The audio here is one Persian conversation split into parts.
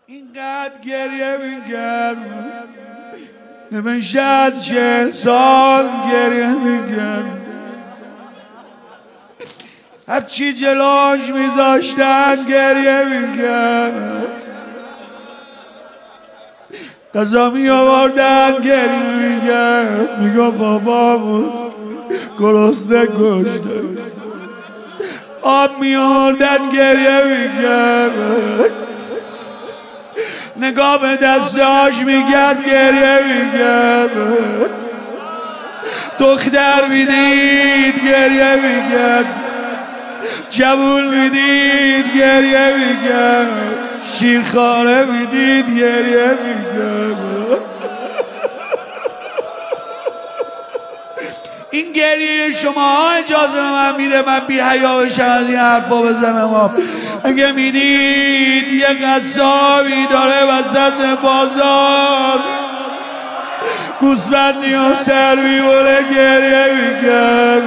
اینقدر گریه میکرد من شاید 40 سال گریه میکرد. هرچی جلوش میذاشتن گریه میکرد. غذا می آوردن گریه میکرد. میگفت بابامون گرسنه کشته. آب می آوردن گریه میکرد. نگاه به دستاش میکرد گریه میکرد. دختر میدید گریه میکرد. جوون میدید گریه میکرد. شیرخواره میدید گریه میکرد. این گریه شما اجازه من میده من بی حیا بشم از این حرفا بزنم. اگه میدید یه قصابی داره وسط بازار گوسفندی و سر میبره گریه میکرد.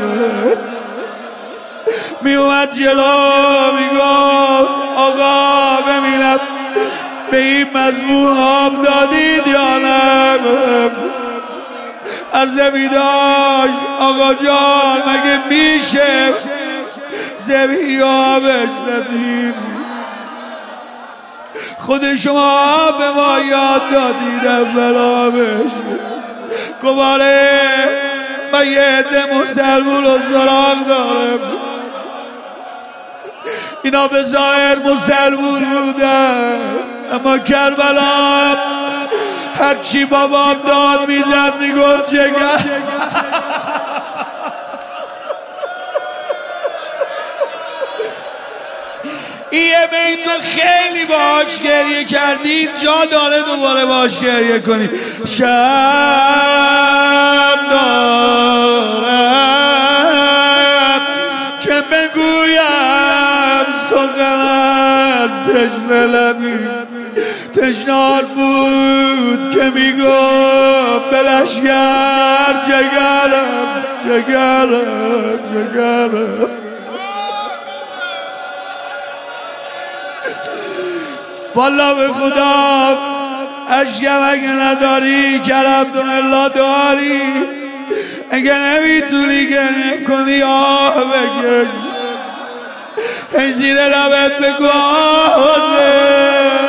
میومد جلو میگفت آقا ببینم به این مضمون آب دادید یا نه. عرضه میداشت آقا جان مگه میشه زبی آبش ندیم. خود شما به ما یاد دادید اول آبش. گواره من یه عده مسلمون و سراغ دارم. اینا به ظاهر مسلمون بودن اما کربلا هرچی بابام داد میزد میگفت جگر. یه بیتو خیلی باش گریه کردیم جا داره دوباره باش گریه کنیم. شب دارم که بگویم سخن از تشنه لبی. تشنار بود که میگفت بلشگر جگرم جگرم جگرم. والا به خدا عشقم اگه نداری کرم الله داری. اگه نمیتونی گریه کنی آه بکش. ای زیر لبت بگو آه.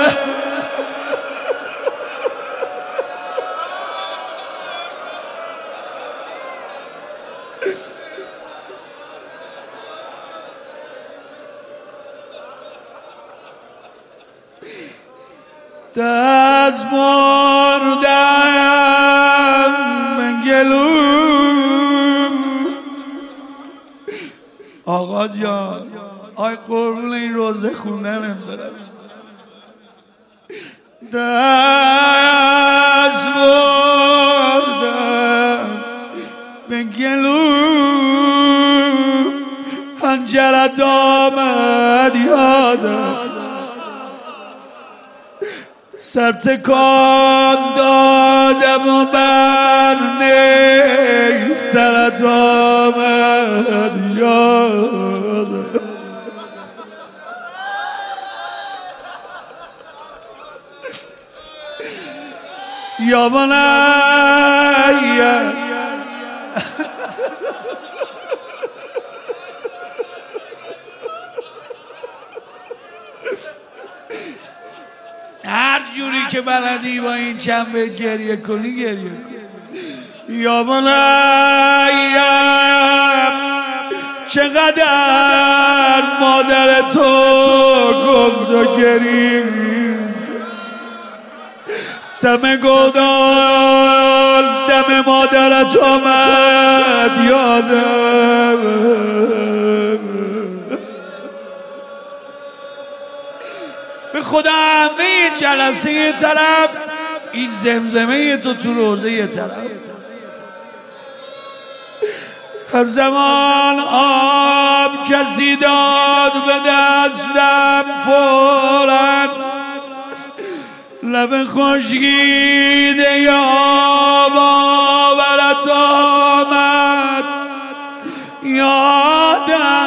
دست مردم من گلوم. آقا جان آی قربون این روزه خوندنم برم. دست مردم من گلوم. هنجرت آمد یادم. سر تکان دادم و برنه سرت آمد یادم. یا بنیه هر جوری که بلدی با این چند بیت گریه کنی گریه کن. یا بنیم چقدر مادر تو گفت و گریز. دم گودال دم مادرت آمد یادم. به خدا همه این جلسه یه طرف این زمزمه تو روزه یه طرف. هر زمان آب کسی داد به دستم فوراً لب خشکیده یا باورت آمد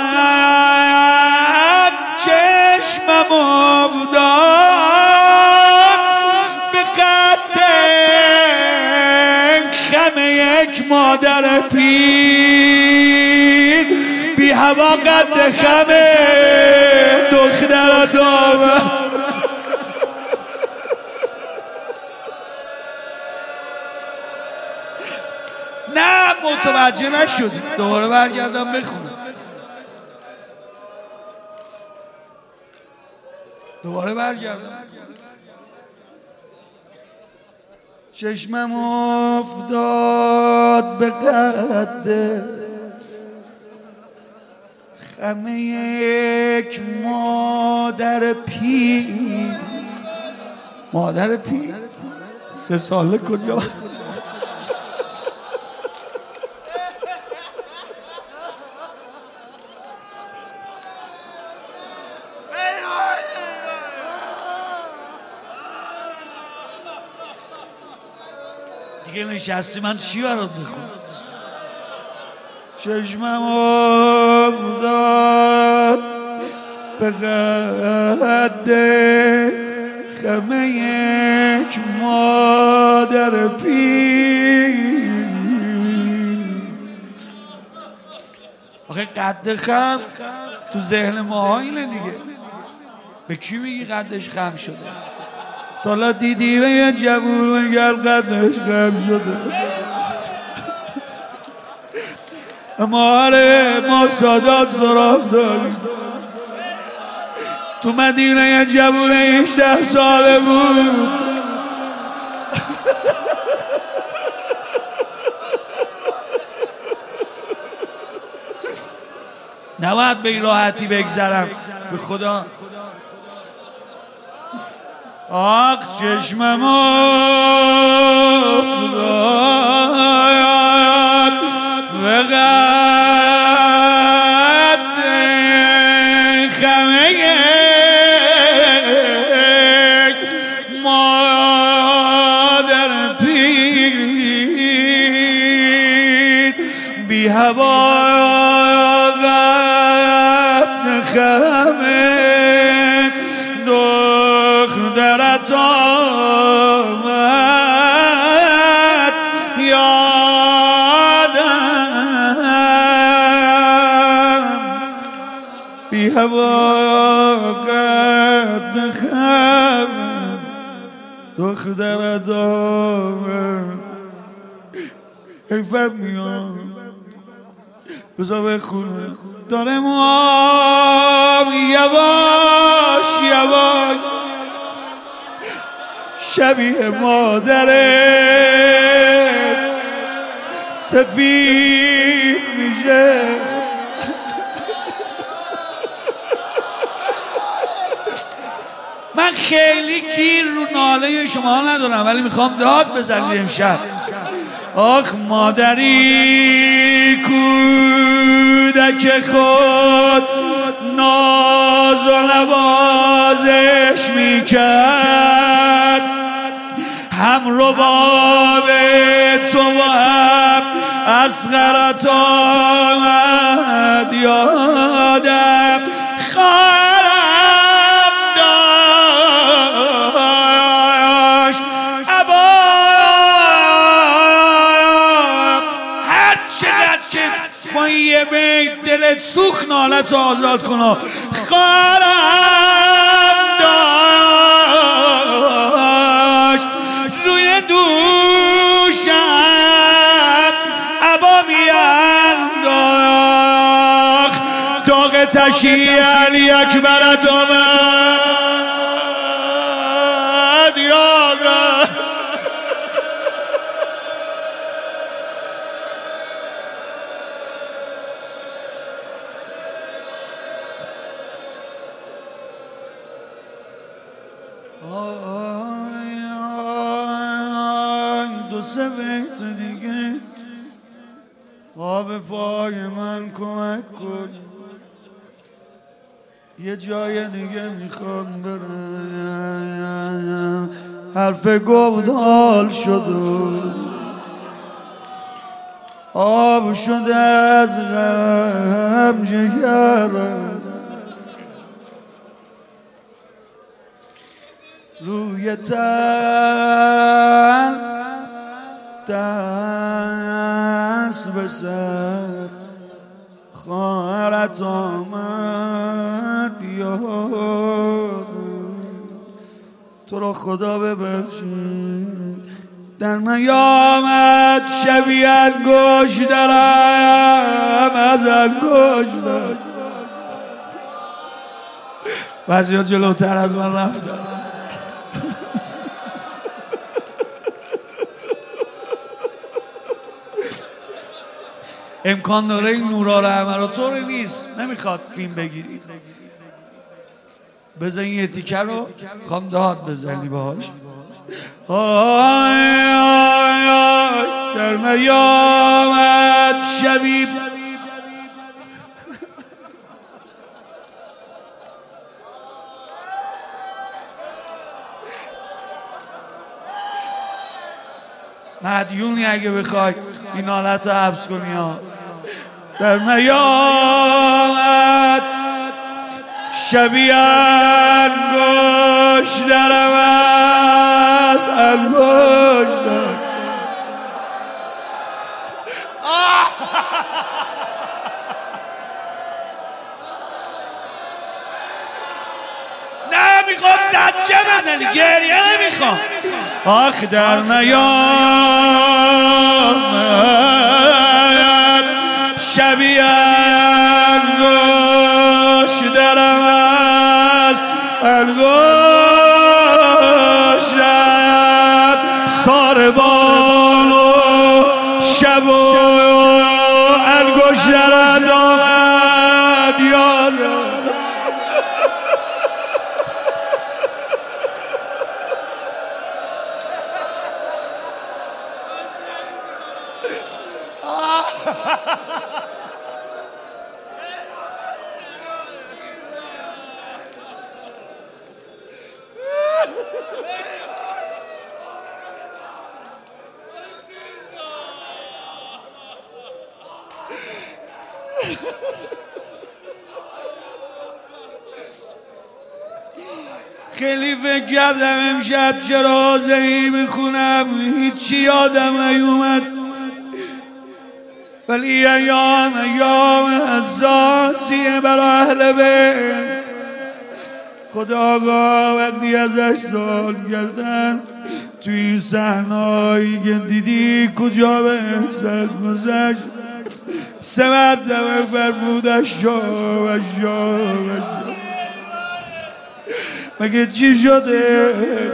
یادم. چشمم افتاد یک مادر پیر بی هوا قد خمه دختر دامه. نه متوجه نشدی، دوباره برگردم بخونم. دوباره برگردم. چشمم افتاد به قد خمه یک مادر پیر. مادر پیر 3 ساله کجا؟ دیگه نشستی من چی برات بخونم؟ چشمم افتاد به قد خمه یک مادر پیر. آخه قد خم تو ذهن ما اینه دیگه. به کی میگی قدش خم شده؟ تالا دیدی به یه جوون میگل قدش خم شده؟ اما آره ما سادات صراف داریم. تو مدینه یه جوون 18 ساله بود نباید به این راحتی بگذرم به خدا. آق چشمم افتاد به قد خمه یک مادر پیر بی هوا قد خمه دخترت آمد یادم بی هوا قد خمه دخترت آمد. حیفم میاد بذار بخونه. داره موام یواش یواش شبیه مادره سفید میشه. من خیلی گیر رو ناله شما ندارم ولی میخوام داد بزنید امشب. آخ مادری کودک خود ناز و نوازش میکرد، هم رباب تو و هم اصغرت آمد یادم. خواهرم داشت هر چقدر که با یه بیت دلت سوخت نالت آزاد کنه. خواهرم داشت روی دوشم عبا میانداخت داغ تشییع علی اکبرت آمد یادم. دو سه بیت دیگه آب پای من کمک کن، یه جای دیگه میخوام برم. حرف گفتال شد آب شده از غم جگرم، روی تن دست به سر خواهرت آمد یاد تو را خدا ببخشید در نیامد شبیه انگوش درم از انگوش در بعضی ها جلوتر از من رفتن امکان داره این نورا رحمراتور نیست نمیخواد فیلم بگیرید بزن یه تیکه رو خوام داد بزنی باهاش آی آی آی در نیامد شبیب مدیونی اگه بخوای این حالت رو حبس کنی ها در نیامد شبیه انگوش درم از انگوش در نمیخوام زجه بزنی گریه نمیخوام آخ در نیامد شبیه انگوش درم از انگوش در ساربان و شب و انگوش درت آمد یادم خیلی فکر کردم امشب چرا زهی میخونم هیچی یادم نیومد ولی ایام حساسیه برای اهل بیت خدا آقا وقتی ازش سوال کردن توی این صحنه‌هایی که دیدی کجا به سر گذشت 3 مرتبه فرمود اشا مگه چی شده؟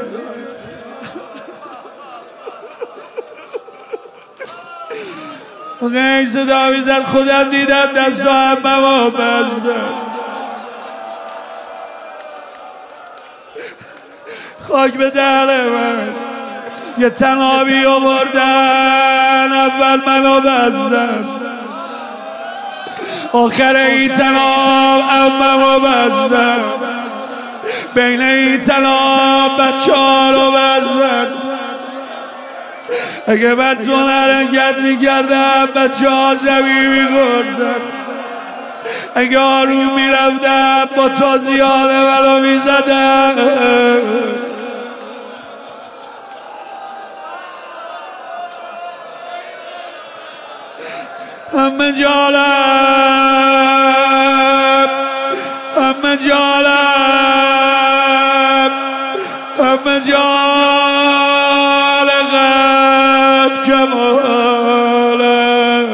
خیلی صدا میزد خودم دیدم دستا هممو بستم خاک به دل من یه تنابی آوردن اول منو بستم آخر این تناب هممو بستم بین این تناب بچه ها رو بستم اگه من تو حرکت میکردم بچه ها زمین میخوردن اگه آروم میرفتم با تازیان منو میزدن همه جالب همه جالب همه جال قد کماله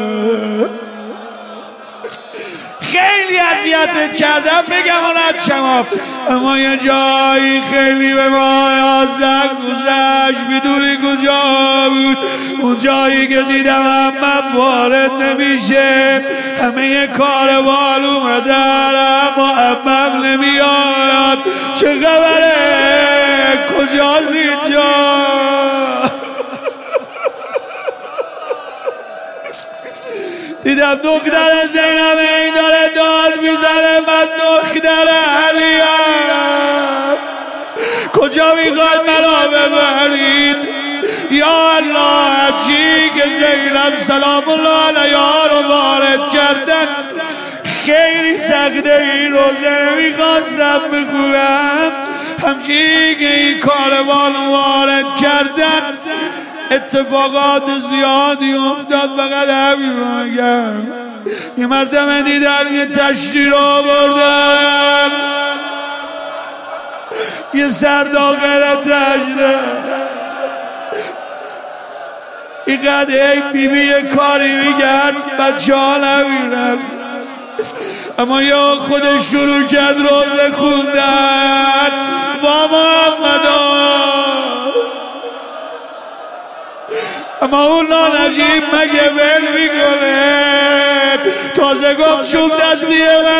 خیلی اذیتت کردم بگم آنت شما اما یه جایی خیلی به ما یازد گذشت میدونی کجا بود اون جایی که دیدم همم وارد نمیشه همه یه کاروان اومدن اما همم نمیاد چه خبره کجاست اینجا دیدم دختر زینب این داره داد میزنه من دختر علیم کجا میخواد منو ببرید یا الله هرچی که زینب سلام الله علیها رو وارد کردن خیلی سخته این روزه نمیخواستم بخونم همچی که این کاروان وارد کردن اتفاقات زیادی افتاد، فقط همین رو میگم. یه مرتبه دیدن یه تشتی رو آوردن، یه سر داخل تشته، اینقدر بیبی یه کاری میگرد بچه ها نمیرن، اما یا خودش شروع کرد روزه خوندن. با محمدا اما اون نجیب مگه ول میکنه؟ تازه گفت چوب دستی